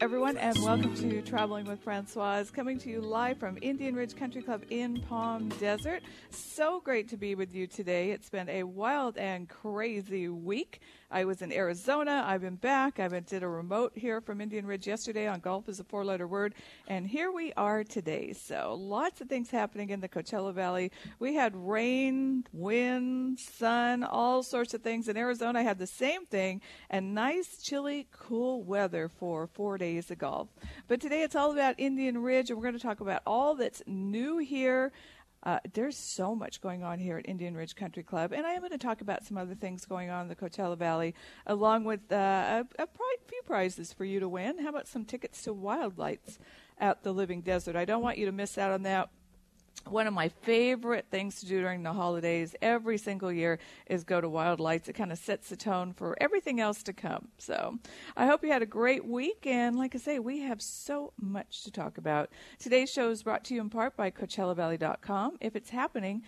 everyone, and welcome to Traveling with Francoise, coming to you live from Indian Ridge Country Club in Palm Desert. So great to be with you today. It's been a wild and crazy week. I was in Arizona. I've been back. I did a remote here from Indian Ridge yesterday on Golf is a Four-Letter Word, and here we are today. So lots of things happening in the Coachella Valley. We had rain, wind, sun, all sorts of things. In Arizona, I had the same thing, and nice, chilly, cool weather for 4 days of golf. But today it's all about Indian Ridge, and we're going to talk about all that's new here. There's so much going on here at Indian Ridge Country Club, and I am going to talk about some other things going on in the Coachella Valley, along with a few prizes for you to win. How about some tickets to Wild Lights at the Living Desert? I don't want you to miss out on that. One of my favorite things to do during the holidays every single year is go to Wild Lights. It kind of sets the tone for everything else to come. So I hope you had a great week. And like I say, we have so much to talk about. Today's show is brought to you in part by CoachellaValley.com. If it's happening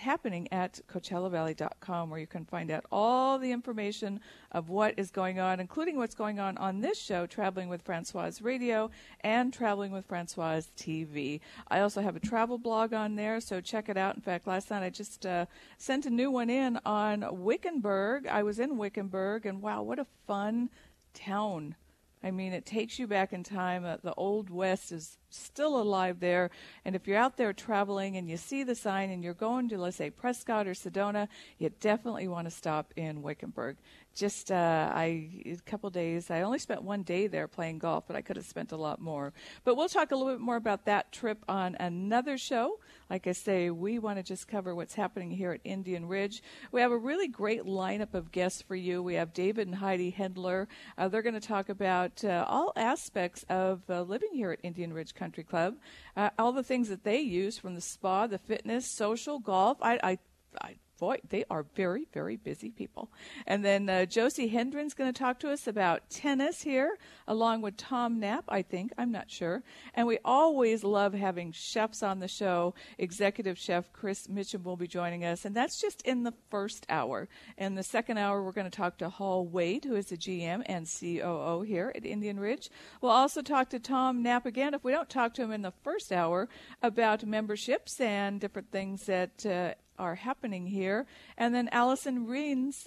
at CoachellaValley.com, where you can find out all the information of what is going on, including what's going on this show, Traveling with Francoise Radio and Traveling with Francoise TV. I also have a travel blog on there, so check it out. In fact, last night I just sent a new one in on Wickenburg. I was in Wickenburg, and wow, what a fun town. I mean, it takes you back in time. The Old West is still alive there. And if you're out there traveling and you see the sign and you're going to, let's say, Prescott or Sedona, you definitely want to stop in Wickenburg. Just a couple days. I only spent 1 day there playing golf, but I could have spent a lot more. But we'll talk a little bit more about that trip on another show. Like I say, we want to just cover what's happening here at Indian Ridge. We have a really great lineup of guests for you. We have David and Heidi Hendler. They're going to talk about all aspects of living here at Indian Ridge Country Club, all the things that they use, from the spa, the fitness, social, golf. Boy, they are very, very busy people. And then Josie Hendren's going to talk to us about tennis here, along with Tom Knapp, I think. I'm not sure. And we always love having chefs on the show. Executive Chef Chris Mitchum will be joining us, and that's just in the first hour. In the second hour, we're going to talk to Hall Wade, who is the GM and COO here at Indian Ridge. We'll also talk to Tom Knapp again, if we don't talk to him in the first hour, about memberships and different things that are happening here. And then Allison Renz,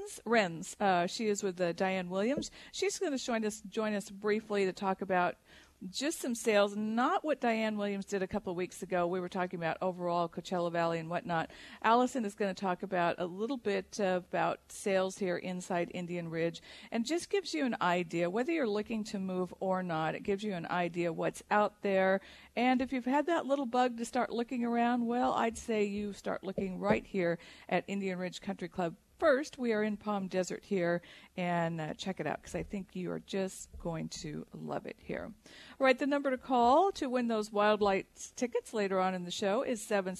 she is with Diane Williams. She's going to join us briefly to talk about just some sales, not what Diane Williams did a couple of weeks ago. We were talking about overall Coachella Valley and whatnot. Allison is going to talk about a little bit about sales here inside Indian Ridge, and just gives you an idea, whether you're looking to move or not. It gives you an idea what's out there. And if you've had that little bug to start looking around, well, I'd say you start looking right here at Indian Ridge Country Club. First, we are in Palm Desert here, and check it out, because I think you are just going to love it here. All right, the number to call to win those Wild Lights tickets later on in the show is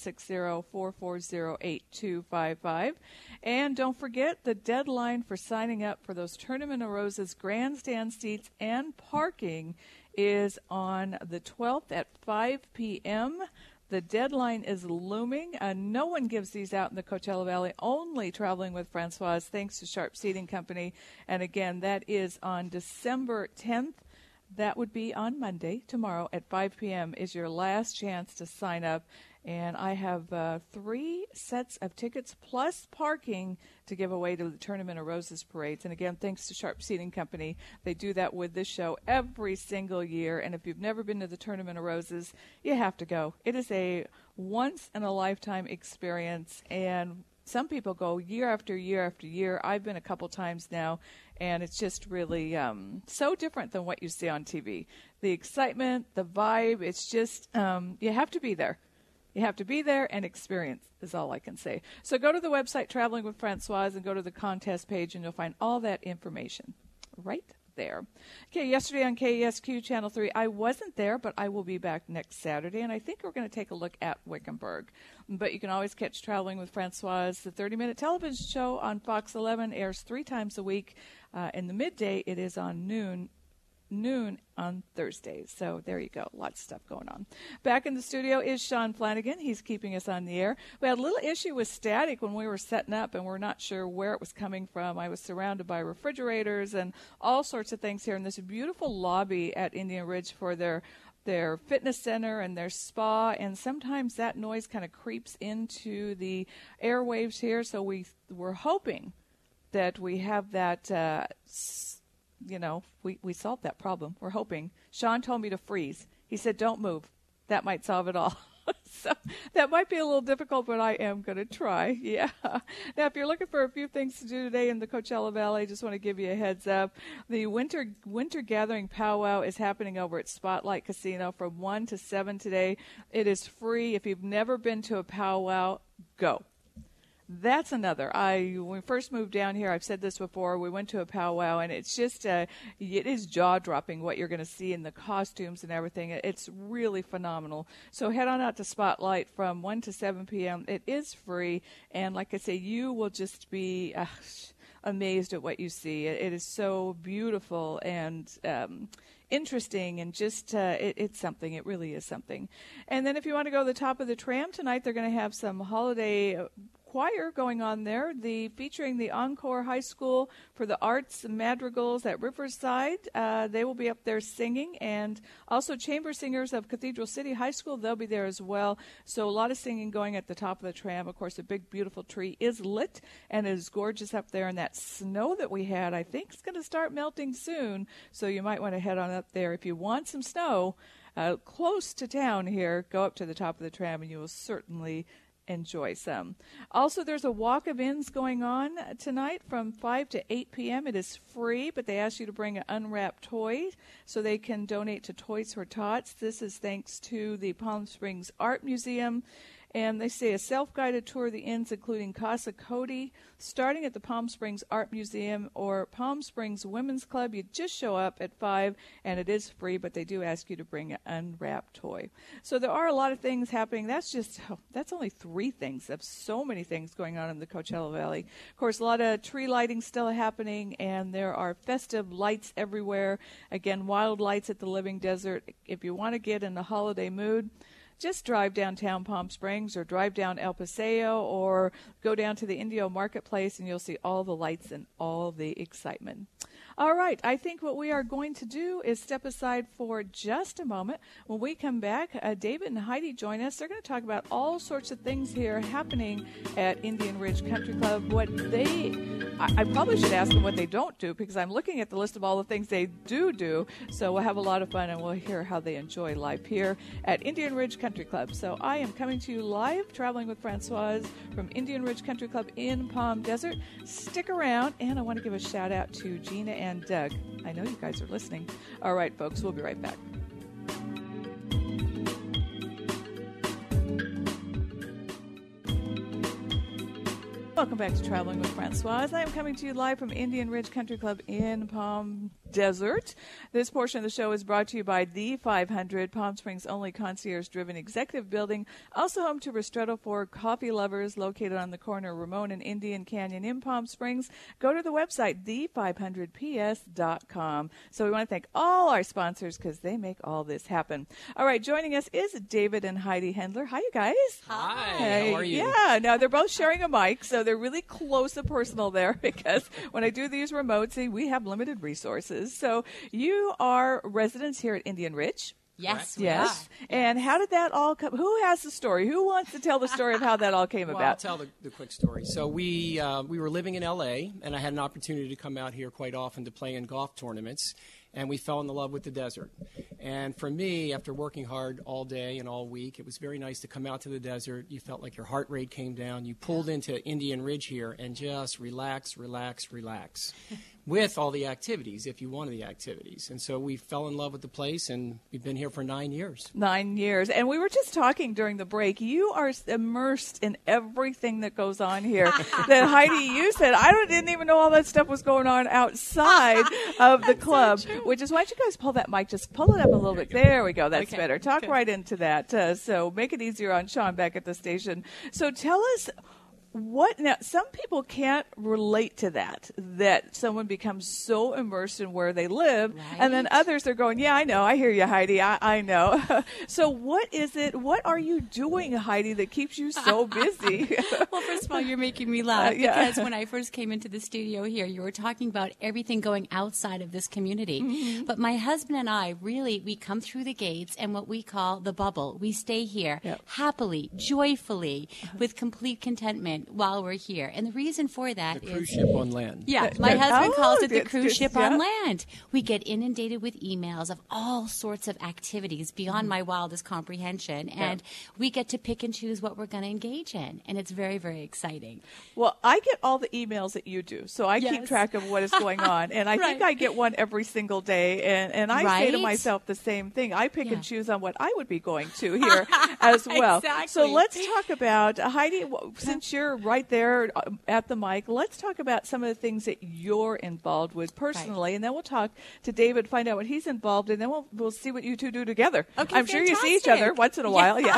760-440-8255. And don't forget, the deadline for signing up for those Tournament of Roses grandstand seats and parking is on the 12th at 5 p.m., The deadline is looming. No one gives these out in the Coachella Valley, only Traveling with Francoise, thanks to Sharp Seating Company. And again, that is on December 10th. That would be on Monday. Tomorrow at 5 p.m. is your last chance to sign up. And I have 3 sets of tickets plus parking to give away to the Tournament of Roses parades. And again, thanks to Sharp Seating Company. They do that with this show every single year. And if you've never been to the Tournament of Roses, you have to go. It is a once-in-a-lifetime experience. And some people go year after year after year. I've been a couple times now, and it's just really so different than what you see on TV. The excitement, the vibe, it's just, you have to be there. You have to be there and experience is all I can say. So go to the website, Traveling with Francoise, and go to the contest page, and you'll find all that information right there. Okay, yesterday on KESQ Channel 3, I wasn't there, but I will be back next Saturday, and I think we're going to take a look at Wickenburg. But you can always catch Traveling with Francoise. The 30-minute television show on Fox 11 airs 3 times a week. In the midday, it is on noon noon on Thursdays. So there you go. Lots of stuff going on. Back in the studio is Sean Flanagan. He's keeping us on the air. We had a little issue with static when we were setting up, and we're not sure where it was coming from. I was surrounded by refrigerators and all sorts of things here in this beautiful lobby at Indian Ridge for their fitness center and their spa, and sometimes that noise kind of creeps into the airwaves here. So we're hoping that we have that, we solved that problem. We're hoping. Sean told me to freeze. He said, don't move. That might solve it all. So that might be a little difficult, but I am going to try. Yeah. Now, if you're looking for a few things to do today in the Coachella Valley, I just want to give you a heads up. The winter gathering powwow is happening over at Spotlight Casino from 1 to 7 today. It is free. If you've never been to a powwow, go. That's another. When we first moved down here, I've said this before, we went to a powwow, and it's just, it is jaw-dropping what you're going to see in the costumes and everything. It's really phenomenal. So head on out to Spotlight from 1 to 7 p.m. It is free, and like I say, you will just be amazed at what you see. It is so beautiful and interesting, and just it's something. It really is something. And then if you want to go to the top of the tram tonight, they're going to have some holiday choir going on there, featuring the Encore High School for the Arts Madrigals at Riverside. They will be up there singing, and also chamber singers of Cathedral City High School, they'll be there as well. So a lot of singing going at the top of the tram. Of course, a big, beautiful tree is lit, and it is gorgeous up there. And that snow that we had, I think, is going to start melting soon, so you might want to head on up there. If you want some snow close to town here, go up to the top of the tram, and you will certainly enjoy some. Also, there's a walk of inns going on tonight from 5 to 8 p.m. It is free, but they ask you to bring an unwrapped toy so they can donate to Toys for Tots. This is thanks to the Palm Springs Art Museum. And they say a self-guided tour of the inns, including Casa Cody, starting at the Palm Springs Art Museum or Palm Springs Women's Club. You just show up at 5, and it is free, but they do ask you to bring an unwrapped toy. So there are a lot of things happening. That's only 3 things. There's so many things going on in the Coachella Valley. Of course, a lot of tree lighting still happening, and there are festive lights everywhere. Again, wild lights at the Living Desert. If you want to get in the holiday mood, just drive downtown Palm Springs or drive down El Paseo or go down to the Indio Marketplace, and you'll see all the lights and all the excitement. All right, I think what we are going to do is step aside for just a moment. When we come back, David and Heidi join us. They're going to talk about all sorts of things here happening at Indian Ridge Country Club. I probably should ask them what they don't do, because I'm looking at the list of all the things they do. So we'll have a lot of fun, and we'll hear how they enjoy life here at Indian Ridge Country Club. So I am coming to you live, traveling with Francoise from Indian Ridge Country Club in Palm Desert. Stick around, and I want to give a shout out to Gina and Doug. I know you guys are listening. All right, folks, we'll be right back. Welcome back to Traveling with Francoise. I am coming to you live from Indian Ridge Country Club in Palm Desert. This portion of the show is brought to you by The 500, Palm Springs' only concierge-driven executive building, also home to Ristretto for coffee lovers, located on the corner of Ramon and Indian Canyon in Palm Springs. Go to the website, the500ps.com. So we want to thank all our sponsors, because they make all this happen. All right, joining us is David and Heidi Hendler. Hi, you guys. Hi. Hey. How are you? Yeah, now they're both sharing a mic, so they're really close and personal there, because when I do these remotes, we have limited resources. So you are residents here at Indian Ridge. Yes, yes. And how did that all come? Who has the story? Who wants to tell the story of how that all came Well, about? I'll tell the quick story. So we were living in L.A., and I had an opportunity to come out here quite often to play in golf tournaments, and we fell in love with the desert. And for me, after working hard all day and all week, it was very nice to come out to the desert. You felt like your heart rate came down. You pulled into Indian Ridge here and just relax with all the activities, if you wanted the activities. And so we fell in love with the place, and we've been here for 9 years. 9 years. And we were just talking during the break. You are immersed in everything that goes on here. That Heidi, you said, didn't even know all that stuff was going on outside of the club, which is why don't you guys pull that mic, just pull it up a little bit. There we go. That's better. Talk right into that. So make it easier on Sean back at the station. So tell us, What now? Some people can't relate to that someone becomes so immersed in where they live, and then others are going, "Yeah, I know. I hear you, Heidi. I know." So, what is it? What are you doing, Heidi, that keeps you so busy? Well, first of all, you're making me laugh because when I first came into the studio here, you were talking about everything going outside of this community. Mm-hmm. But my husband and I we come through the gates and what we call the bubble. We stay here happily, joyfully, with complete contentment while we're here. And the reason for that is... The cruise ship on land. Yeah, my husband calls it the cruise ship on land. We get inundated with emails of all sorts of activities beyond my wildest comprehension. And we get to pick and choose what we're going to engage in. And it's very, very exciting. Well, I get all the emails that you do, so I keep track of what is going on. And I think I get one every single day. And I say to myself the same thing. I pick and choose on what I would be going to here as well. Exactly. So let's talk about, Heidi, since you're right there at the mic, let's talk about some of the things that you're involved with personally, and then we'll talk to David, find out what he's involved in, and then we'll see what you two do together. Okay, I'm sure you see each other once in a while. Yeah.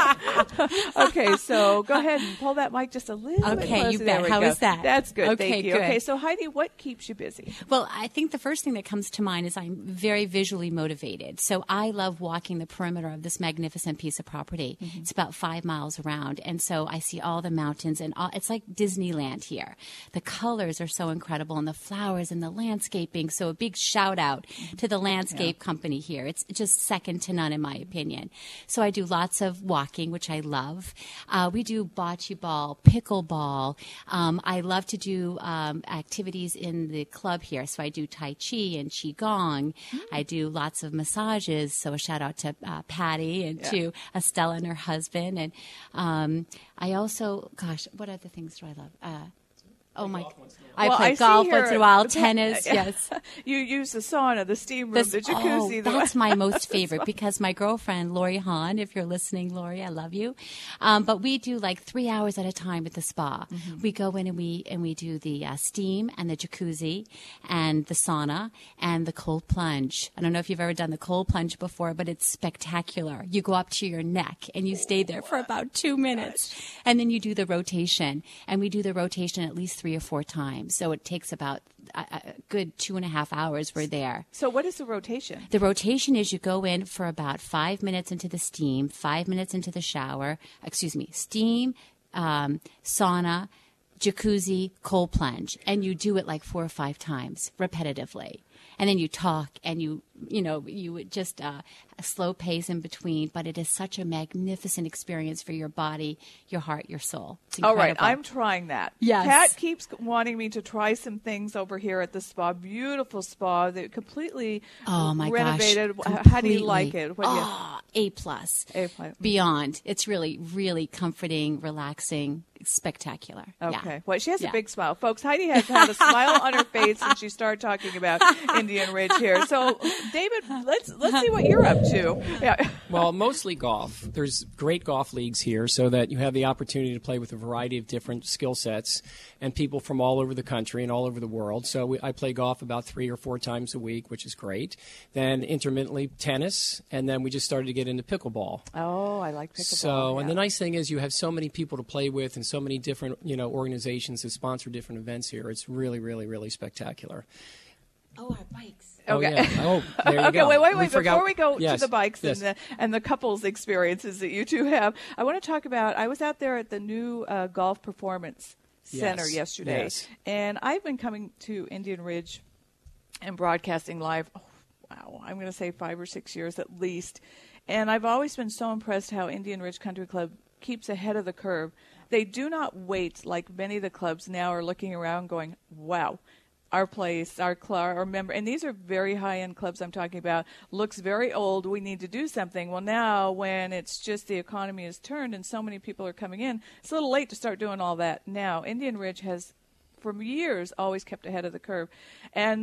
Okay, so go ahead and pull that mic just a little bit closer. You bet. How is that? That's good. Okay, thank you. good. Okay, so Heidi, what keeps you busy? Well, I think the first thing that comes to mind is I'm very visually motivated. So I love walking the perimeter of this magnificent piece of property. Mm-hmm. It's about 5 miles around. And so I see all the mountains and it's like Disneyland here. The colors are so incredible and the flowers and the landscaping. So a big shout out to the landscape company here. It's just second to none in my opinion. So I do lots of walking, which I love. We do bocce ball, pickleball. I love to do activities in the club here. So I do Tai Chi and Qigong. I do lots of massages. So a shout out to Patty and to Estella and her husband. And I also, gosh, what other things do I love? I play golf once in a while, tennis, yes. You use the sauna, the steam room, the jacuzzi. That's my most favorite because my girlfriend, Lori Hahn, if you're listening, Lori, I love you. But we do like 3 hours at a time at the spa. Mm-hmm. We go in and we do the steam and the jacuzzi and the sauna and the cold plunge. I don't know if you've ever done the cold plunge before, but it's spectacular. You go up to your neck and you stay there for about 2 minutes. And then you do the rotation. And we do the rotation at least 3 or 4 times. So it takes about a good 2.5 hours we're there. So what is the rotation? The rotation is you go in for about 5 minutes into the steam, 5 minutes into the shower, steam, sauna, jacuzzi, cold plunge. And you do it like 4 or 5 times repetitively. And then you talk and you would just a slow pace in between, but it is such a magnificent experience for your body, your heart, your soul. It's incredible. All right, I'm trying that. Yes. Kat keeps wanting me to try some things over here at the spa. Beautiful spa. They completely renovated. Gosh, how do you like it? A+. Beyond. It's really, really comforting, relaxing, spectacular. Okay. Yeah. Well, she has a big smile. Folks, Heidi has had a smile on her face since she started talking about Indian Ridge here. So, David, let's see what you're up to. Yeah. Well, mostly golf. There's great golf leagues here so that you have the opportunity to play with a variety of different skill sets and people from all over the country and all over the world. So I play golf about 3 or 4 times a week, which is great. Then intermittently tennis, and then we just started to get into pickleball. Oh, I like pickleball. So, and the nice thing is you have so many people to play with and so many different, organizations that sponsor different events here. It's really, really, really spectacular. Oh, our bikes. Okay. Oh, yeah. Oh, there you go. Okay, wait. Before we go yes. to the bikes yes. and the couples experiences that you two have, I want to talk about, I was out there at the new Golf Performance Center yesterday. Yes. And I've been coming to Indian Ridge and broadcasting live, I'm going to say 5 or 6 years at least. And I've always been so impressed how Indian Ridge Country Club keeps ahead of the curve. They do not wait like many of the clubs now are looking around going, wow. Our place, our club, our member, and these are very high-end clubs I'm talking about, looks very old, we need to do something. Well, now when it's just the economy has turned and so many people are coming in, it's a little late to start doing all that now. Indian Ridge has, for years, always kept ahead of the curve. And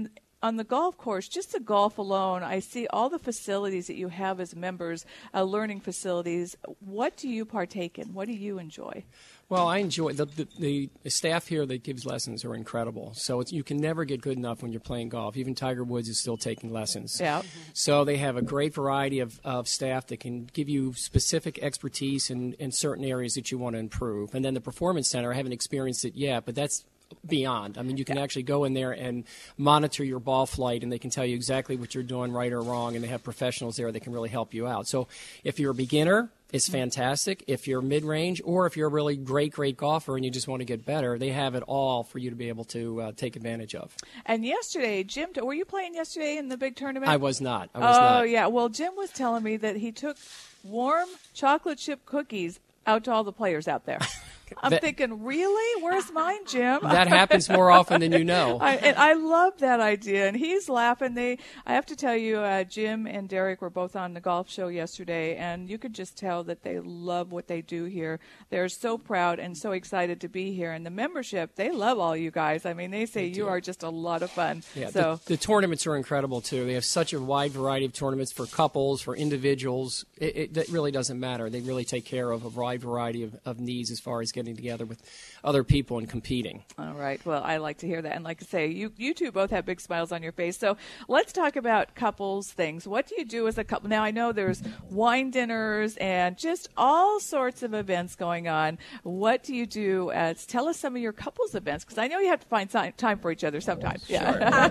on the golf course, just the golf alone, I see all the facilities that you have as members, learning facilities. What do you partake in? What do you enjoy? Well, I enjoy the staff here that gives lessons are incredible. So you can never get good enough when you're playing golf. Even Tiger Woods is still taking lessons. Yeah. So they have a great variety of staff that can give you specific expertise in certain areas that you want to improve. And then the Performance Center, I haven't experienced it yet, but that's beyond. I mean, you can actually go in there and monitor your ball flight, and they can tell you exactly what you're doing right or wrong, and they have professionals there that can really help you out. So if you're a beginner, it's fantastic. If you're mid-range, or if you're a really great golfer and you just want to get better, they have it all for you to be able to take advantage of. And yesterday, Jim, were you playing yesterday in the big tournament? I was not. Oh, yeah. Well, Jim was telling me that he took warm chocolate chip cookies out to all the players out there. I'm thinking, really? Where's mine, Jim? That happens more often than you know. I love that idea, and he's laughing. I have to tell you, Jim and Derek were both on the golf show yesterday, and you could just tell that they love what they do here. They're so proud and so excited to be here. And the membership, they love all you guys. I mean, they say you are just a lot of fun. Yeah, so the tournaments are incredible, too. They have such a wide variety of tournaments for couples, for individuals. It really doesn't matter. They really take care of a wide variety of needs as far as getting together with other people and competing. All right. Well, I like to hear that. And like I say, you two both have big smiles on your face. So let's talk about couples things. What do you do as a couple? Now, I know there's wine dinners and just all sorts of events going on. What do you do? Tell us some of your couples events, because I know you have to find time for each other sometimes. Sure.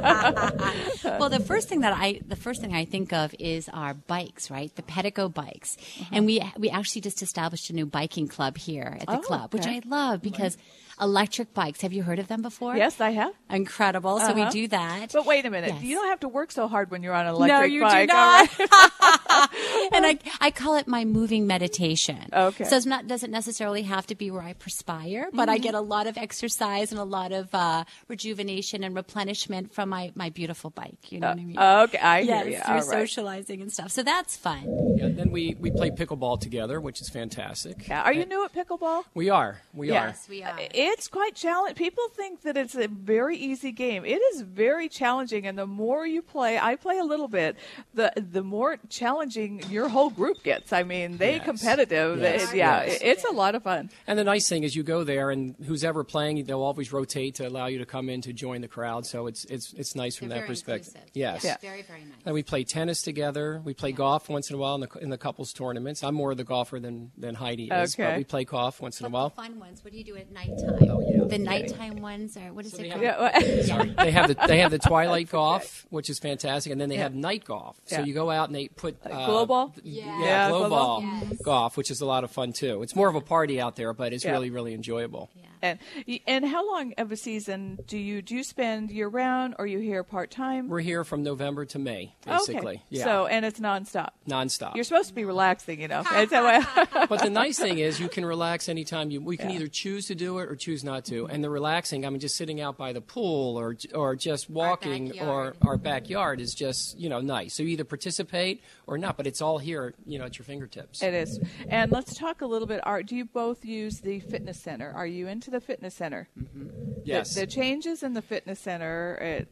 Well, the first thing I think of is our bikes, right? The Pedigo bikes. And we actually just established a new biking club here at the club, which I love because electric bikes. Have you heard of them before? Yes, I have. Incredible. So we do that. But wait a minute. Yes. You don't have to work so hard when you're on an electric no, you bike. do not. Right. And I call it my moving meditation. Okay. So it doesn't necessarily have to be where I perspire, but I get a lot of exercise and a lot of rejuvenation and replenishment from my beautiful bike. You know what I mean? Okay, I hear you. Through All right. socializing and stuff. So that's fun. Yeah, then we play pickleball together, which is fantastic. Yeah. Are you new at pickleball? We are. Yes, we are. It's quite challenging. People think that it's a very easy game. It is very challenging, and the more you play, I play a little bit, the more challenging your whole group gets. I mean, they're competitive. Yes. It's a lot of fun. And the nice thing is you go there, and who's ever playing, they'll always rotate to allow you to come in to join the crowd. So it's nice from They're that very perspective. inclusive. Yes. Yeah. Very, very nice. And we play tennis together. We play golf once in a while in the couples tournaments. I'm more of the golfer than Heidi is, but we play golf once in a while. The fun ones. What do you do at nighttime? Oh, yeah. The nighttime ones are what is it called? They have the twilight golf, which is fantastic, and then they have night golf. So you go out and they put glow ball. Glow ball Yes. golf, which is a lot of fun too. It's more of a party out there, but it's really, really enjoyable. Yeah. And how long of a season do you spend year round, or are you here part time? We're here from November to May, basically. Okay. Yeah. So, and it's nonstop. Nonstop. You're supposed to be relaxing, you know. But the nice thing is you can relax anytime we can either choose to do it or choose not to. And the relaxing, I mean, just sitting out by the pool or just walking or our backyard is just, nice. So you either participate or not, but it's all here, at your fingertips. It is. And let's talk a little bit. Do you both use the fitness center? Are you into the fitness center? Mm-hmm. Yes. The changes in the fitness center,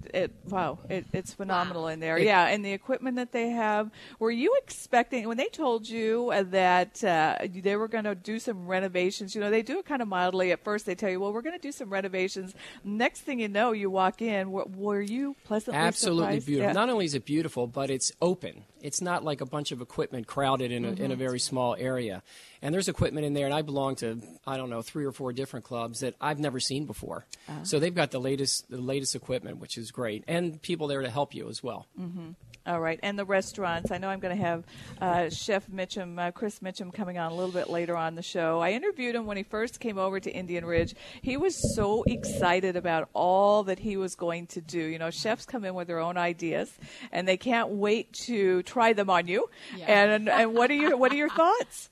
it's phenomenal in there. And the equipment that they have. Were you expecting, when they told you that they were going to do some renovations, they do it kind of mildly. At first they tell you, well, we're going to do some renovations. Next thing you know, you walk in. Were you pleasantly Absolutely surprised? beautiful. Yeah. Not only is it beautiful, but it's open. It's not like a bunch of equipment crowded in a very small area. And there's equipment in there, and I belong to, 3 or 4 different clubs that I've never seen before. So they've got the latest equipment, which is great, and people there to help you as well. Mm-hmm. All right, and the restaurants. I know I'm going to have Chef Mitchum, Chris Mitchum, coming on a little bit later on the show. I interviewed him when he first came over to Indian Ridge. He was so excited about all that he was going to do. Chefs come in with their own ideas, and they can't wait to try them on you. Yeah. And what are your thoughts?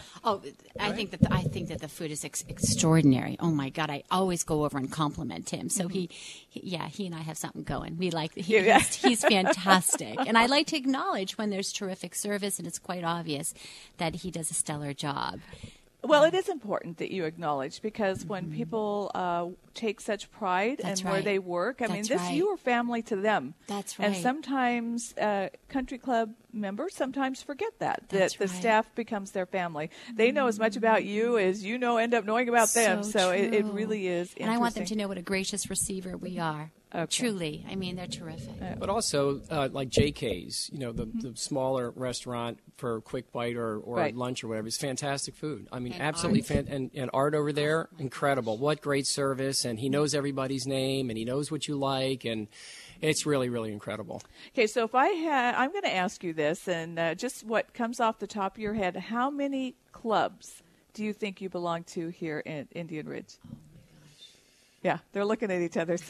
I think that the food is extraordinary. Oh my God, I always go over and compliment him. So he and I have something going. He's fantastic, and I like to acknowledge when there's terrific service, and it's quite obvious that he does a stellar job. Well, it is important that you acknowledge, because when people take such pride That's in where right. they work. I mean, That's right. you are family to them. That's right. And sometimes country club members sometimes forget that That's the right. staff becomes their family. They know as much about you as you end up knowing about them. So it true. really is interesting. And I want them to know what a gracious receiver we are. Okay. Truly. I mean, they're terrific. But also, like JK's, the smaller restaurant for a quick bite or Right. lunch or whatever, it's fantastic food. I mean, And absolutely art. and art over there, incredible. What great service, and he knows everybody's name, and he knows what you like, and it's really, really incredible. Okay, so if I'm going to ask you this, and just what comes off the top of your head, how many clubs do you think you belong to here in Indian Ridge? Yeah, they're looking at each other.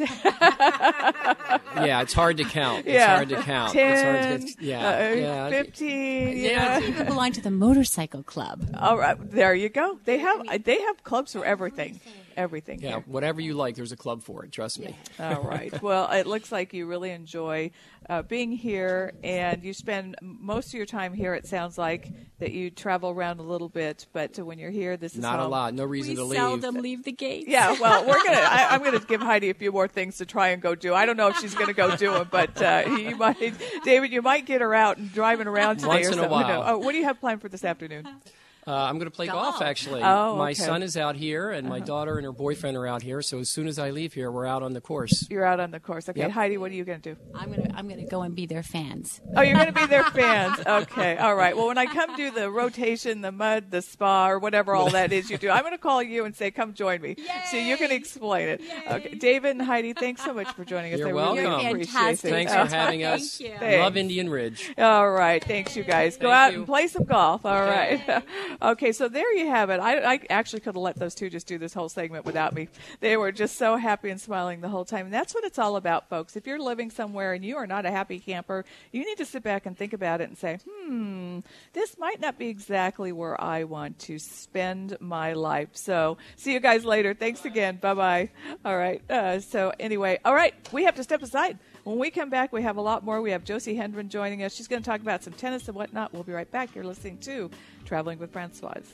Yeah, it's hard to count. It's Yeah. hard to count. 10, it's hard to, yeah. 15. Yeah. People belong to the motorcycle club. All right, there you go. They have clubs for everything. Everything. Yeah, here. whatever you like, there's a club for it. Trust me. All right. Well, it looks like you really enjoy being here, and you spend most of your time here. It sounds like that you travel around a little bit, but when you're here, this is Not a home. lot. No reason We to leave. seldom leave the gates. Yeah, well, I'm going to give Heidi a few more things to try and go do. I don't know if she's going to go do them, but David, you might get her out and driving around today Once or in a something. while. Oh, what do you have planned for this afternoon? I'm going to play golf, actually. Oh, My okay. son is out here, and my daughter and her boyfriend are out here. So as soon as I leave here, we're out on the course. You're out on the course. Okay, Yep. Heidi, what are you going to do? I'm gonna go and be their fans. Oh, you're going to be their fans. Okay, all right. Well, when I come do the rotation, the mud, the spa, or whatever all that is you do, I'm going to call you and say, come join me. So you can explain it. Okay, David and Heidi, thanks so much for joining us. You're I welcome. really You're appreciate fantastic. it. Thanks for having us. Thank you. Thanks. Love Indian Ridge. All right. Thanks, you guys. Go Thank out you. and play some golf. All right. Okay, so there you have it. I actually could have let those two just do this whole segment without me. They were just so happy and smiling the whole time. And that's what it's all about, folks. If you're living somewhere and you are not a happy camper, you need to sit back and think about it and say, this might not be exactly where I want to spend my life. So see you guys later. Thanks again. Bye-bye. All right. So anyway, all right, we have to step aside. When we come back, we have a lot more. We have Josie Hendren joining us. She's going to talk about some tennis and whatnot. We'll be right back. You're listening to Traveling with Francoise.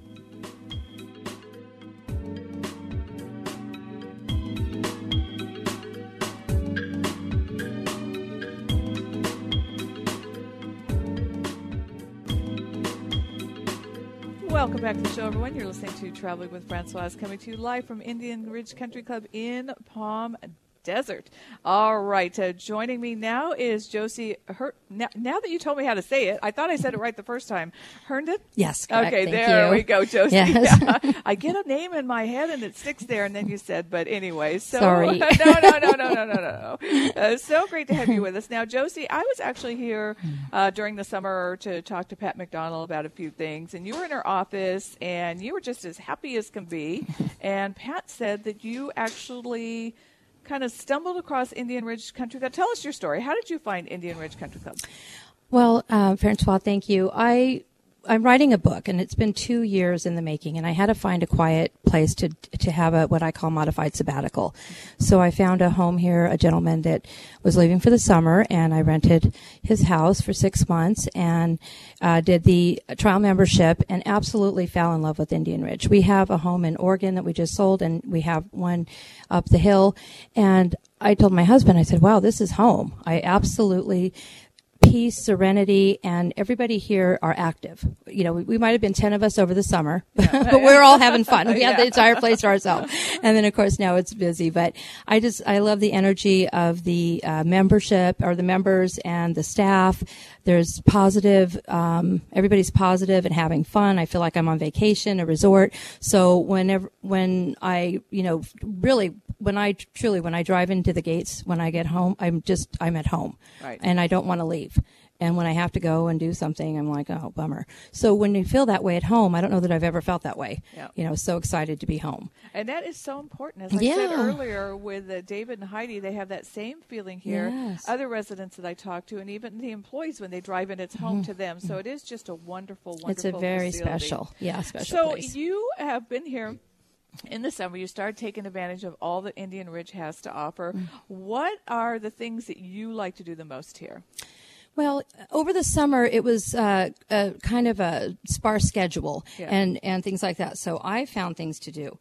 Welcome back to the show, everyone. You're listening to Traveling with Francoise, coming to you live from Indian Ridge Country Club in Palm Desert. All right, joining me now is Josie. Now that you told me how to say it, I thought I said it right the first time. Herndon? Yes, correct. Okay, Thank there you. we go, Josie. Yes. Yeah. I get a name in my head and it sticks there, and then you said, but anyway. So, Sorry. No. So great to have you with us. Now, Josie, I was actually here during the summer to talk to Pat McDonald about a few things, and you were in her office, and you were just as happy as can be. And Pat said that you actually kind of stumbled across Indian Ridge Country Club. Tell us your story. How did you find Indian Ridge Country Club? Well, Francois, thank you. I'm writing a book, and it's been 2 years in the making, and I had to find a quiet place to have what I call modified sabbatical. So I found a home here, a gentleman that was leaving for the summer, and I rented his house for 6 months and did the trial membership and absolutely fell in love with Indian Ridge. We have a home in Oregon that we just sold, and we have one up the hill. And I told my husband, I said, wow, this is home. I absolutely peace, serenity, and everybody here are active. You know, we might have been 10 of us over the summer, but we're all having fun. We have the entire place to ourselves. And then, of course, now it's busy. But I love the energy of the membership, or the members and the staff. There's positive, everybody's positive and having fun. I feel like I'm on vacation, a resort. So when I drive into the gates, when I get home, I'm at home. Right. And I don't want to leave. And when I have to go and do something, I'm like, oh, bummer. So when you feel that way at home, I don't know that I've ever felt that way. Yeah. You know, so excited to be home. And that is so important. As I said earlier with David and Heidi, they have that same feeling here. Yes. Other residents that I talk to, and even the employees when they drive in, it's home to them. So it is just a wonderful, wonderful It's a very facility. special So place. you have been here in the summer. You started taking advantage of all that Indian Ridge has to offer. What are the things that you like to do the most here? Well, over the summer, it was kind of a sparse schedule and things like that. So I found things to do.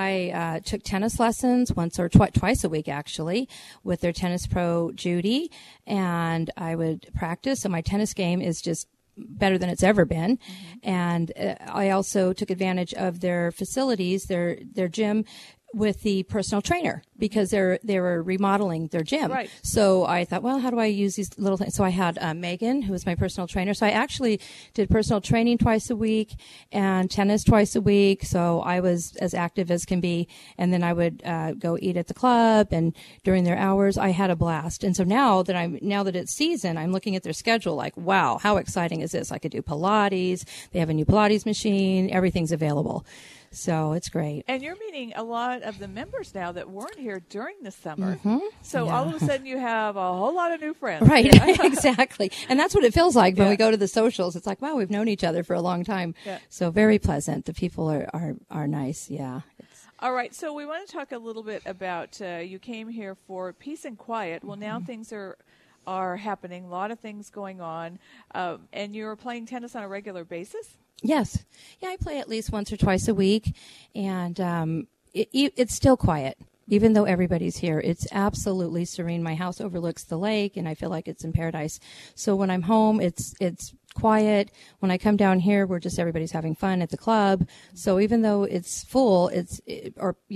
I took tennis lessons once or twice a week, actually, with their tennis pro, Judy, and I would practice. So my tennis game is just better than it's ever been. And I also took advantage of their facilities, their gym, with the personal trainer, because they were remodeling their gym. Right. So I thought, well, how do I use these little things? So I had Megan, who was my personal trainer. So I actually did personal training twice a week and tennis twice a week. So I was as active as can be. And then I would go eat at the club, and during their hours, I had a blast. And so now that it's season, I'm looking at their schedule like, wow, how exciting is this? I could do Pilates. They have a new Pilates machine. Everything's available. So it's great. And you're meeting a lot of the members now that weren't here during the summer. So all of a sudden you have a whole lot of new friends. Right, exactly. And that's what it feels like when we go to the socials. It's like, wow, we've known each other for a long time. Yeah. So very pleasant. The people are nice. Yeah. All right. So we want to talk a little bit about you came here for peace and quiet. Well, now things are happening, a lot of things going on. And you're playing tennis on a regular basis? Yes. Yeah, I play at least once or twice a week, and it's still quiet. Even though everybody's here, it's absolutely serene. My house overlooks the lake, and I feel like it's in paradise. So when I'm home, it's quiet. When I come down here, everybody's having fun at the club. So even though it's full, there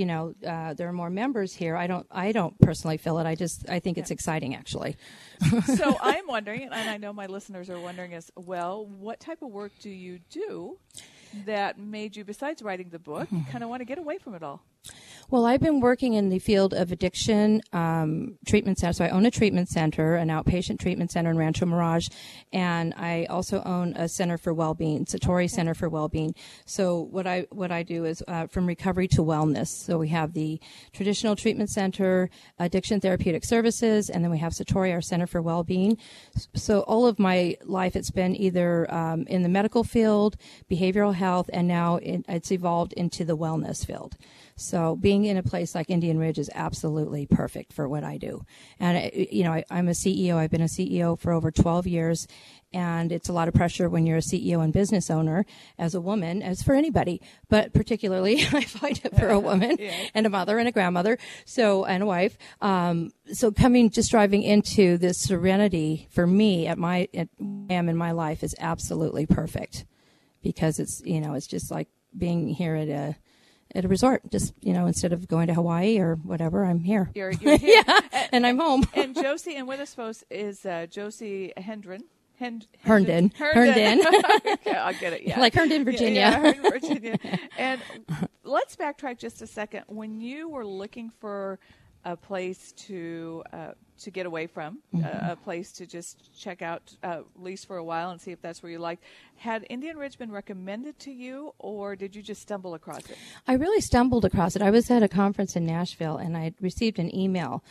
are more members here. I don't personally feel it. I think it's exciting, actually. So I'm wondering, and I know my listeners are wondering as well, what type of work do you do that made you, besides writing the book, kind of want to get away from it all? Well, I've been working in the field of addiction treatment center. So I own a treatment center, an outpatient treatment center in Rancho Mirage, and I also own a center for well-being, Satori Center for Well-being. So what I do is from recovery to wellness. So we have the traditional treatment center, addiction therapeutic services, and then we have Satori, our center for well-being. So all of my life, it's been either in the medical field, behavioral health, and now it's evolved into the wellness field. So being in a place like Indian Ridge is absolutely perfect for what I do. And, I'm a CEO. I've been a CEO for over 12 years. And it's a lot of pressure when you're a CEO and business owner as a woman, as for anybody. But particularly, I find it for a woman and a mother and a grandmother, and a wife. So driving into this serenity for me at where I am in my life is absolutely perfect. Because it's just like being here at a resort, just, instead of going to Hawaii or whatever, I'm here. You're here. And I'm home. And Josie, and with us folks is Josie Herndon. Herndon. Okay, I'll get it, yeah. Like Herndon, Virginia. Yeah, Herndon, Virginia. And let's backtrack just a second. When you were looking for a place to get away from, a place to just check out, at least for a while, and see if that's where you liked. Had Indian Ridge been recommended to you, or did you just stumble across it? I really stumbled across it. I was at a conference in Nashville, and I received an email.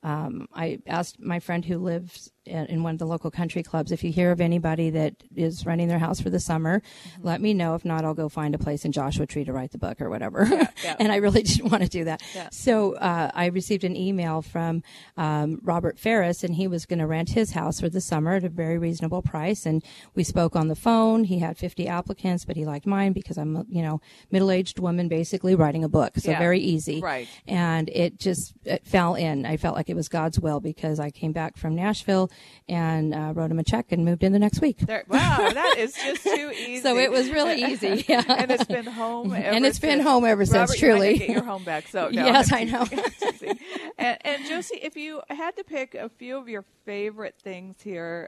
I asked my friend who lives in one of the local country clubs, if you hear of anybody that is renting their house for the summer, let me know. If not, I'll go find a place in Joshua Tree to write the book or whatever. Yeah. And I really didn't want to do that. Yeah. So I received an email from Robert Ferris, and he was going to rent his house for the summer at a very reasonable price. And we spoke on the phone. He had 50 applicants, but he liked mine because I'm a middle-aged woman basically writing a book. So very easy. Right. And it fell in. I felt like it was God's will, because I came back from Nashville and wrote him a check and moved in the next week. Wow, that is just too easy. So it was really easy. Yeah. And it's been home ever and it's since. Been home ever since, Robert, truly. You might get your home back. So no, yes, I know. And Josie, if you had to pick a few of your favorite things here,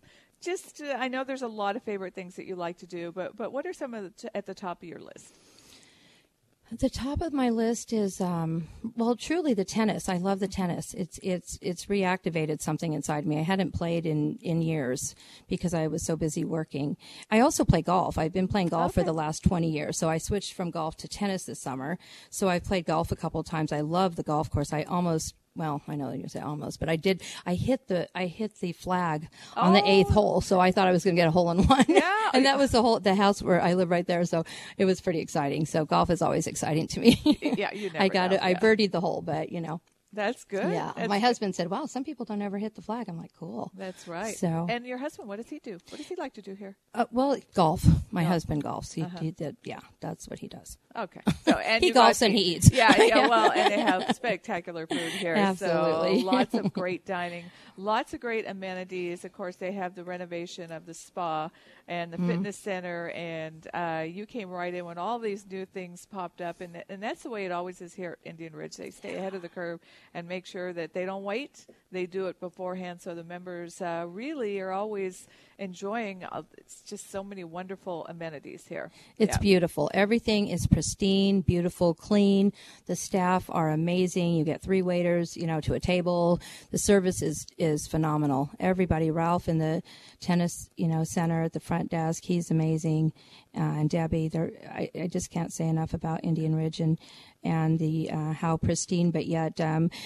I know there's a lot of favorite things that you like to do, but what are some of at the top of your list? At the top of my list is, truly the tennis. I love the tennis. It's reactivated something inside me. I hadn't played in years because I was so busy working. I also play golf. I've been playing golf for the last 20 years. So I switched from golf to tennis this summer. So I played golf a couple of times. I love the golf course. I know you say almost, but I hit the flag on the 8th hole, so I thought I was going to get a hole in one. Yeah. And that was the house where I live right there, so it was pretty exciting. So golf is always exciting to me. Yeah, you never know. I birdied the hole, but That's good. Yeah. That's My good. husband said, wow, some people don't ever hit the flag. I'm like, cool. That's right. So, and your husband, what does he do? What does he like to do here? well, golf. My husband golfs. He did. Yeah, that's what he does. Okay. So and He you golfs guys- and he eats. Yeah. Well, and they have spectacular food here. Absolutely. So lots of great dining, lots of great amenities. Of course, they have the renovation of the spa and the fitness center, and you came right in when all these new things popped up, and that's the way it always is here at Indian Ridge. They stay ahead of the curve and make sure that they don't wait. They do it beforehand, so the members really are always enjoying. It's just so many wonderful amenities here. It's beautiful. Everything is pristine, beautiful, clean. The staff are amazing. You get 3 waiters, to a table. The service is phenomenal. Everybody, Ralph in the tennis, center at the front desk, he's amazing. And Debbie, I just can't say enough about Indian Ridge and the how pristine, but yet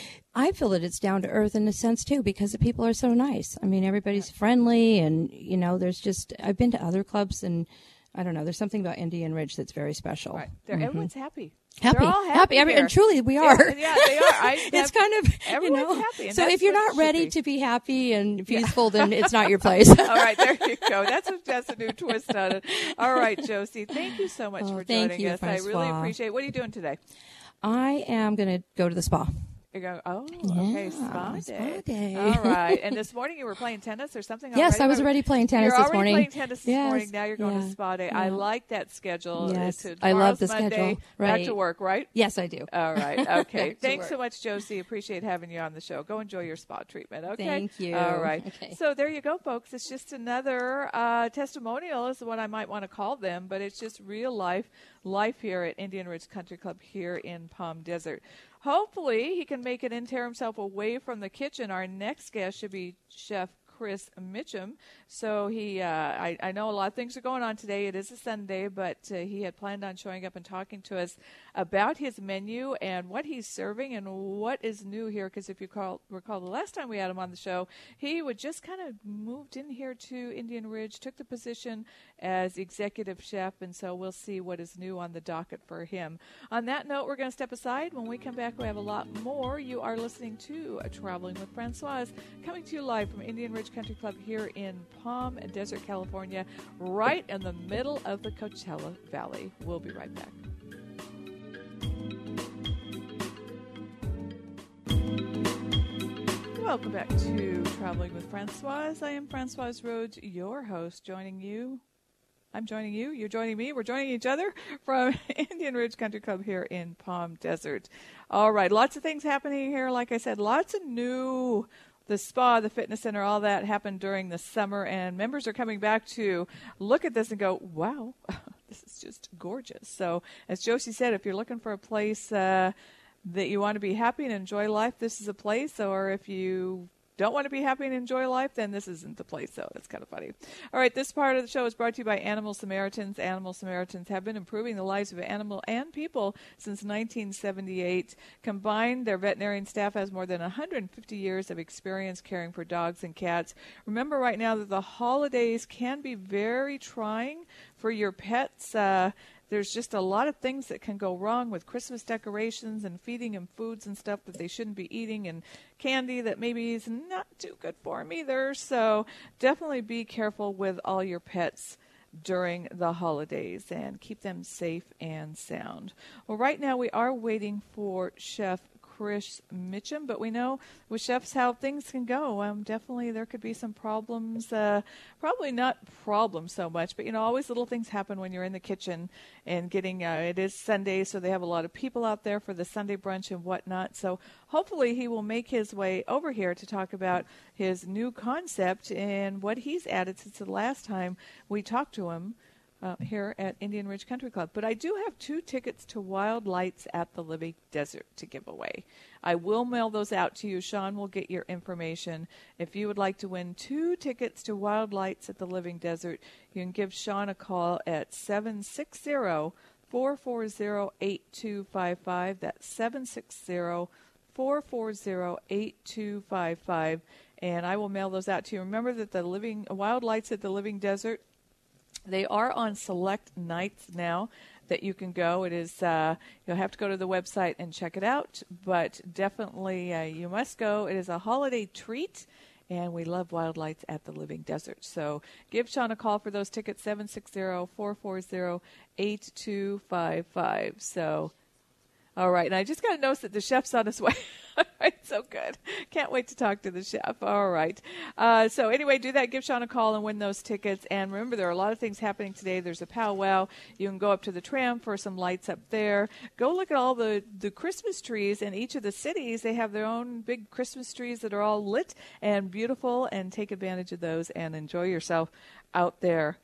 I feel that it's down to earth in a sense too, because the people are so nice. I mean, everybody's friendly, and there's just I've been to other clubs, and I don't know, there's something about Indian Ridge that's very special. Right. Everyone's happy. Happy, They're all happy here. and truly we are. Yeah, they are. It's kind of everyone's happy. And so that's if you're what it not should ready be. to be happy and peaceful, then it's not your place. All right, there you go. That's a new twist on it. All right, Josie, thank you so much for thank joining you, us. I really Francois. appreciate it. What are you doing today? I am going to go to the spa. You go, okay, Yeah, spa spa day. day. All right. And this morning you were playing tennis or something? Yes, I was already playing tennis You're this morning. already playing tennis this Yes, morning. Now you're going to yeah, spa day. yeah. I like that schedule. Yes, It's I love the tomorrow's Monday, schedule. Back Right. to work, right? Yes, I do. All right. Okay. to Thanks work. so much, Josie. Appreciate having you on the show. Go enjoy your spa treatment. Okay. Thank you. All right. Okay. So there you go, folks. It's just another testimonial is what I might want to call them, but it's just real life here at Indian Ridge Country Club here in Palm Desert. Hopefully he can make it and tear himself away from the kitchen. Our next guest should be Chef Chris Mitchum. So I know a lot of things are going on today. It is a Sunday, but he had planned on showing up and talking to us about his menu and what he's serving and what is new here. Because if you recall the last time we had him on the show, he would just kind of moved in here to Indian Ridge, took the position as executive chef, and so we'll see what is new on the docket for him. On that note, we're going to step aside. When we come back, we have a lot more. You are listening to Traveling with Francoise, coming to you live from Indian Ridge Country Club here in Palm Desert, California, right in the middle of the Coachella Valley. We'll be right back. Welcome back to Traveling with Francoise. I am Francoise Rhodes, your host, I'm joining you. You're joining me. We're joining each other from Indian Ridge Country Club here in Palm Desert. All right. Lots of things happening here. Like I said, lots of new. The spa, the fitness center, all that happened during the summer, and members are coming back to look at this and go, wow, this is just gorgeous. So as Josie said, if you're looking for a place that you want to be happy and enjoy life, this is a place. Or if you don't want to be happy and enjoy life, then this isn't the place. So that's kind of funny. All right, this part of the show is brought to you by Animal Samaritans. Animal Samaritans have been improving the lives of animal and people since 1978. Combined, their veterinarian staff has more than 150 years of experience caring for dogs and cats. Remember right now that the holidays can be very trying for your pets. There's just a lot of things that can go wrong with Christmas decorations and feeding them foods and stuff that they shouldn't be eating, and candy that maybe is not too good for them either. So definitely be careful with all your pets during the holidays and keep them safe and sound. Well, right now we are waiting for Chef Chris Mitchum, but we know with chefs how things can go. Definitely there could be some problems, probably not problems so much, but always little things happen when you're in the kitchen and getting, it is Sunday, so they have a lot of people out there for the Sunday brunch and whatnot. So hopefully he will make his way over here to talk about his new concept and what he's added since the last time we talked to him here at Indian Ridge Country Club. But I do have 2 tickets to Wild Lights at the Living Desert to give away. I will mail those out to you. Sean will get your information. If you would like to win 2 tickets to Wild Lights at the Living Desert, you can give Sean a call at 760-440-8255. That's 760-440-8255. And I will mail those out to you. Remember that the Wild Lights at the Living Desert, they are on select nights now. that you can go. It is you'll have to go to the website and check it out, but definitely you must go. It is a holiday treat, and we love Wild Lights at the Living Desert. So give Sean a call for those tickets, 760-440-8255. So, all right. And I just got to notice that the chef's on his way. All right, so good. Can't wait to talk to the chef. All right. So anyway, do that. Give Sean a call and win those tickets. And remember, there are a lot of things happening today. There's a powwow. You can go up to the tram for some lights up there. Go look at all the Christmas trees in each of the cities. They have their own big Christmas trees that are all lit and beautiful, and take advantage of those and enjoy yourself out there.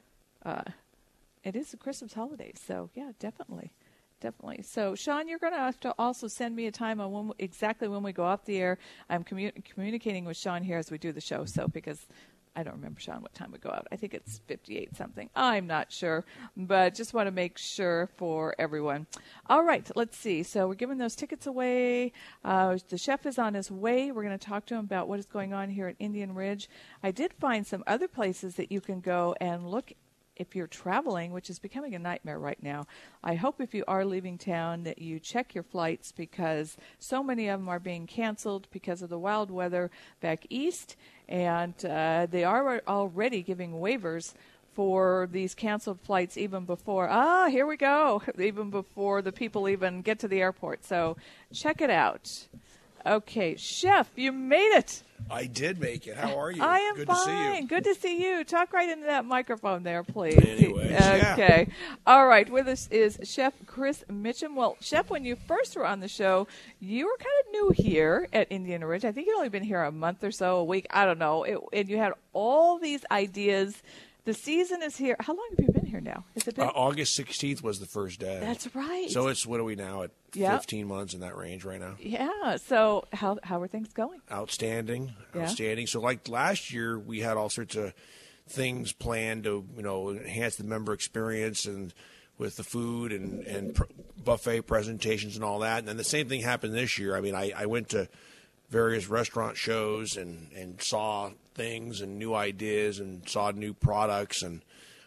It is a Christmas holiday, so yeah, definitely. Definitely. So, Sean, you're going to have to also send me a time on exactly when we go off the air. I'm communicating with Sean here as we do the show, so because I don't remember, Sean, what time we go out. I think it's 58 something. I'm not sure, but just want to make sure for everyone. All right, let's see. So we're giving those tickets away. The chef is on his way. We're going to talk to him about what is going on here at Indian Ridge. I did find some other places that you can go and look if you're traveling, which is becoming a nightmare right now. I hope if you are leaving town that you check your flights, because so many of them are being canceled because of the wild weather back east, and they are already giving waivers for these canceled flights even before, here we go, even before the people even get to the airport. So check it out. Okay, Chef, you made it. I did make it. How are you? I am Good fine. to see you. Good to see you. Talk right into that microphone there, please. Anyways, okay. Yeah. All right. With us is Chef Chris Mitchum. Well, Chef, when you first were on the show, you were kind of new here at Indian Ridge. I think you'd only been here a month or so, a week. I don't know. And you had all these ideas. The season is here. How long have you been here now? Has it been? August 16th was the first day. That's right. So it's, what are we now, at 15 months in that range right now? Yeah. So how are things going? Outstanding. Yeah. Outstanding. So like last year, we had all sorts of things planned to, enhance the member experience and with the food and buffet presentations and all that. And then the same thing happened this year. I mean, I went to various restaurant shows and saw things and new ideas and saw new products and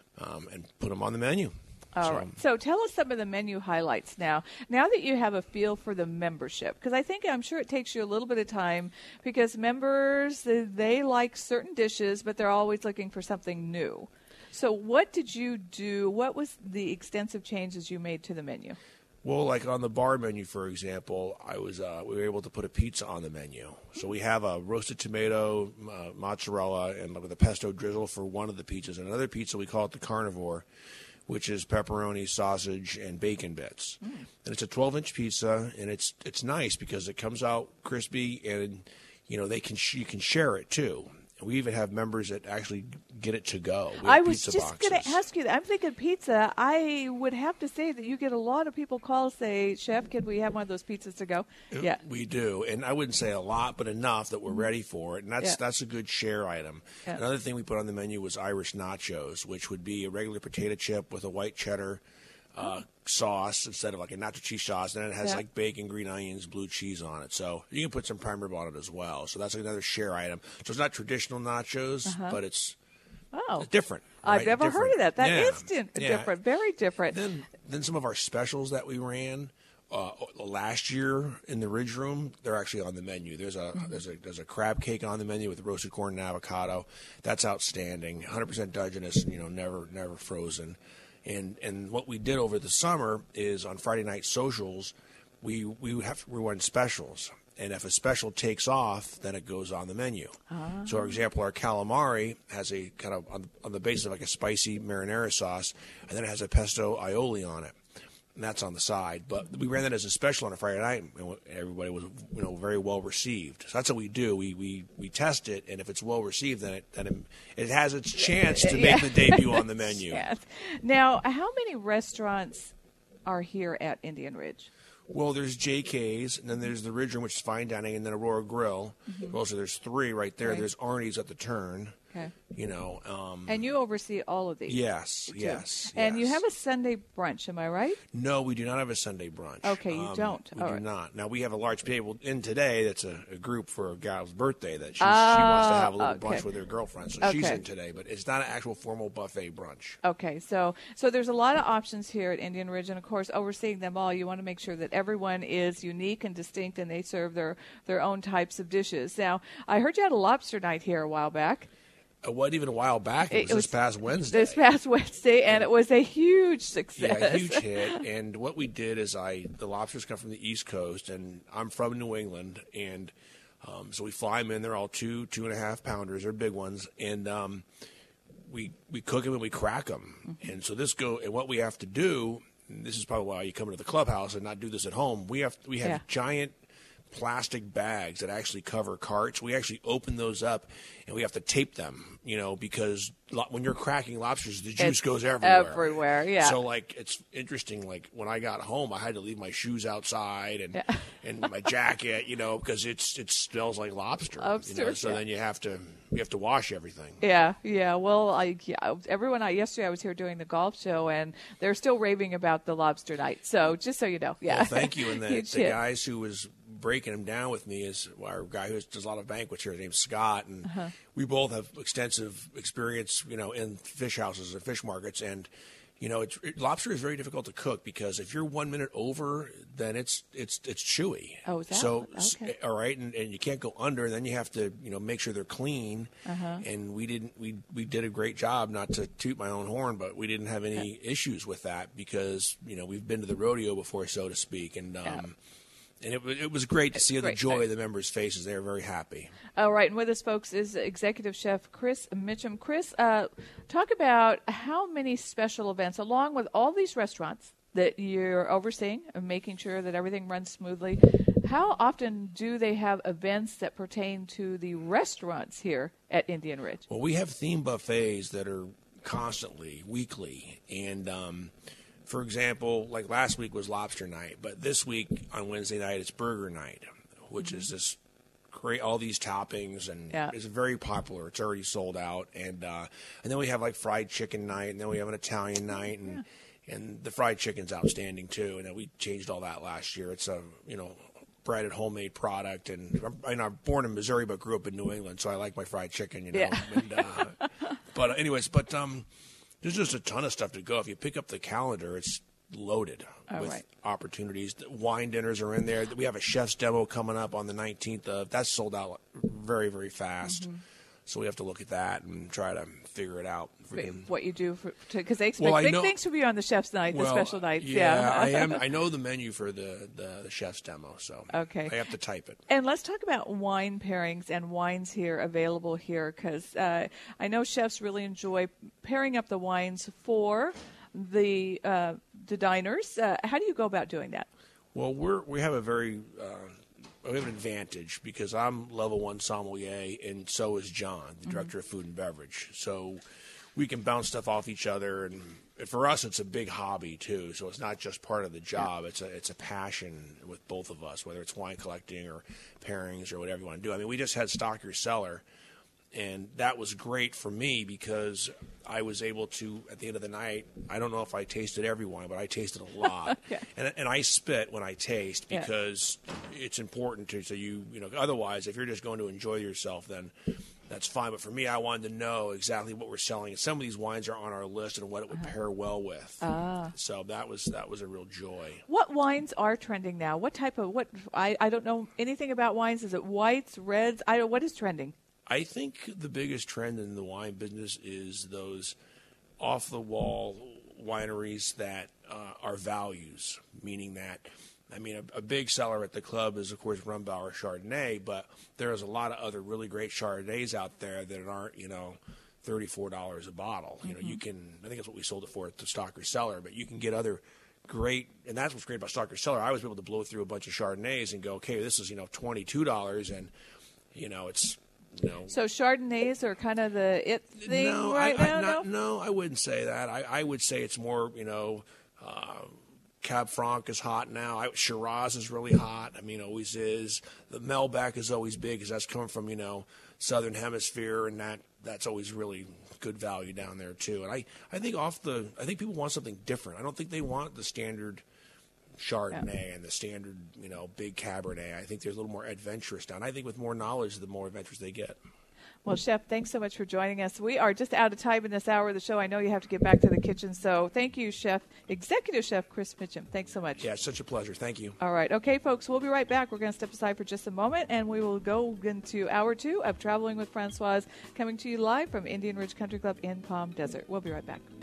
put them on the menu. All right. So tell us some of the menu highlights now. Now that you have a feel for the membership, because I'm sure it takes you a little bit of time, because members, they like certain dishes, but they're always looking for something new. So what did you do? What was the extensive changes you made to the menu? Well, like on the bar menu, for example, we were able to put a pizza on the menu. So we have a roasted tomato, mozzarella, and with a pesto drizzle for one of the pizzas. And another pizza, we call it the carnivore, which is pepperoni, sausage, and bacon bits. And it's a 12-inch pizza, and it's nice because it comes out crispy, and you can share it too. And we even have members that actually get it to go. I was just going to ask you that. I'm thinking pizza. I would have to say that you get a lot of people call, say, Chef, could we have one of those pizzas to go? Yeah, we do. And I wouldn't say a lot, but enough that we're ready for it. And that's a good share item. Yeah. Another thing we put on the menu was Irish nachos, which would be a regular potato chip with a white cheddar sauce instead of like a nacho cheese sauce. And then it has like bacon, green onions, blue cheese on it. So you can put some prime rib on it as well. So that's another share item. So it's not traditional nachos, but it's different. Right? I've never heard of that. That is different, very different. Then some of our specials that we ran last year in the Ridge Room, they're actually on the menu. There's a crab cake on the menu with roasted corn and avocado. That's outstanding. 100% Dungeness, never frozen. And what we did over the summer is on Friday night socials, we run specials. And if a special takes off, then it goes on the menu. So, for example, our calamari has a kind of on the basis of like a spicy marinara sauce, and then it has a pesto aioli on it. And that's on the side. But we ran that as a special on a Friday night, and everybody was very well received. So that's what we do. We test it, and if it's well received, then it has its chance to make the debut on the menu. Yes. Now, how many restaurants are here at Indian Ridge? Well, there's JK's, and then there's the Ridge Room, which is fine dining, and then Aurora Grill. Also, there's 3 right there. Right. There's Arnie's at the turn. Okay. You know. And you oversee all of these. Yes, yes. And you yes. have a Sunday brunch, am I right? No, we do not have a Sunday brunch. Okay, you don't. We All do right. not. Now, we have a large table in today that's a group for a gal's birthday that she wants to have a little okay. brunch with her girlfriend, so she's Okay. in today. But it's not an actual formal buffet brunch. Okay, so there's a lot of options here at Indian Ridge, and of course, overseeing them all, you want to make sure that everyone is unique and distinct, and they serve their own types of dishes. Now, I heard you had a lobster night here a while back. What, even a while back? It was this past Wednesday. This past Wednesday, and it was a huge success. Yeah, a huge hit. And what we did is the lobsters come from the East Coast, and I'm from New England, and so we fly them in. They're all 2.5 pounders. They're big ones, and we cook them and we crack them. And so and what we have to do. And this is probably why you come into the clubhouse and not do this at home. We have giant plastic bags that actually cover carts. We actually open those up and we have to tape them, because when you're cracking lobsters, the juice goes everywhere. Everywhere, yeah. So, it's interesting. Like, when I got home, I had to leave my shoes outside and my jacket, because it smells like lobster. So then you have to wash everything. Yeah. Well, yesterday I was here doing the golf show, and they're still raving about the lobster night. So just so you know, yeah. Well, thank you. And the Huge hit. guys who was breaking them down with me is our guy who does a lot of banquets here. His name's Scott, and we both have extensive experience, in fish houses and fish markets. And lobster is very difficult to cook because if you're 1 minute over, then it's chewy. Oh, is that so? Okay. All right, and you can't go under, and then you have to make sure they're clean. And we did a great job. Not to toot my own horn, but we didn't have any issues with that because we've been to the rodeo before, so to speak, and. And it was great to see the joy of the members' faces. They were very happy. All right, and with us, folks, is Executive Chef Chris Mitchum. Chris, talk about how many special events, along with all these restaurants that you're overseeing and making sure that everything runs smoothly, how often do they have events that pertain to the restaurants here at Indian Ridge? Well, we have theme buffets that are constantly, weekly, and for example, like last week was lobster night, but this week on Wednesday night it's burger night, which is just great. All these toppings, and it's very popular. It's already sold out, and then we have like fried chicken night, and then we have an Italian night, and the fried chicken's outstanding too. And we changed all that last year. It's a breaded homemade product, and I'm born in Missouri but grew up in New England, so I like my fried chicken. But anyways, there's just a ton of stuff to go. If you pick up the calendar, it's loaded with opportunities. The wine dinners are in there. We have a chef's demo coming up on the 19th. That's sold out very, very fast. So we have to look at that and try to figure it out. What you do because they expect big things from you on the chef's night, the special nights. Yeah, I know the menu for the chef's demo, so okay. I have to type it. And let's talk about wine pairings and wines here available here, because I know chefs really enjoy pairing up the wines for the diners. How do you go about doing that? Well, we have a very we have an advantage because I'm level 1 sommelier, and so is John, the director of food and beverage. So we can bounce stuff off each other, and for us, it's a big hobby too. So it's not just part of the job; it's a passion with both of us, whether it's wine collecting or pairings or whatever you want to do. I mean, we just had Stock Your Cellar, and that was great for me because I was able to, at the end of the night, I don't know if I tasted every wine, but I tasted a lot. And I spit when I taste because it's important to, so otherwise, if you're just going to enjoy yourself, then that's fine. But for me, I wanted to know exactly what we're selling. And some of these wines are on our list and what it would pair well with. So that was a real joy. What wines are trending now? What type of, I don't know anything about wines. Is it whites, reds? What is trending? I think the biggest trend in the wine business is those off-the-wall wineries that are values, meaning that, a big seller at the club is, of course, Rumbauer Chardonnay, but there's a lot of other really great Chardonnays out there that aren't, $34 a bottle. You can, I think that's what we sold it for at the Stock Your Cellar, but you can get other great, and that's what's great about Stock Your Cellar. I was able to blow through a bunch of Chardonnays and go, okay, this is, $22, and, it's... So Chardonnays are kind of the it thing now? No, I wouldn't say that. I would say it's more, Cab Franc is hot now. Shiraz is really hot. Always is. The Malbec is always big because that's coming from, Southern Hemisphere, and that's always really good value down there too. And I think people want something different. I don't think they want the standard Chardonnay and the standard, big Cabernet. I think there's a little more adventurous down. I think with more knowledge, the more adventurous they get. Well, Chef, thanks so much for joining us. We are just out of time in this hour of the show. I know you have to get back to the kitchen, so thank you, Executive Chef Chris Mitchum. Thanks so much. Yeah, it's such a pleasure. Thank you. All right. Okay, folks, we'll be right back. We're going to step aside for just a moment, and we will go into hour 2 of Traveling with Francoise, coming to you live from Indian Ridge Country Club in Palm Desert. We'll be right back.